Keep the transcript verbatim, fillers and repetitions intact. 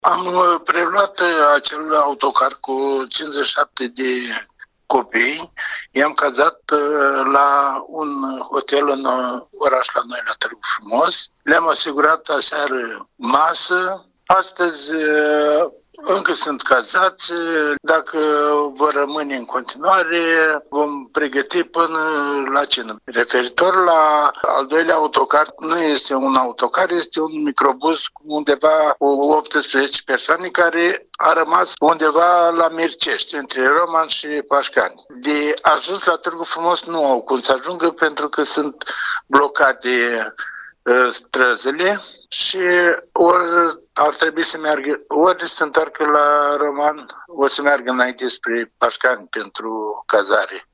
Am uh, preluat uh, acel autocar cu cincizeci și șapte de copii. I-am cazat uh, la un hotel în uh, oraș la noi, la Târgu Frumos. Le-am asigurat aseară masă. Astăzi uh, încă sunt cazați. Dacă vor rămâne în continuare, vom pregăti până la cină. Referitor la al doilea autocar, nu este un autocar, este un microbus cu undeva cu optsprezece persoane care a rămas undeva la Mircești, între Roman și Pașcani. De ajuns la Târgu Frumos nu au cum să ajungă pentru că sunt blocate străzile și ori ar trebui să meargă, ori să întoarcă la Roman, ori să meargă înainte spre Pașcani pentru cazare.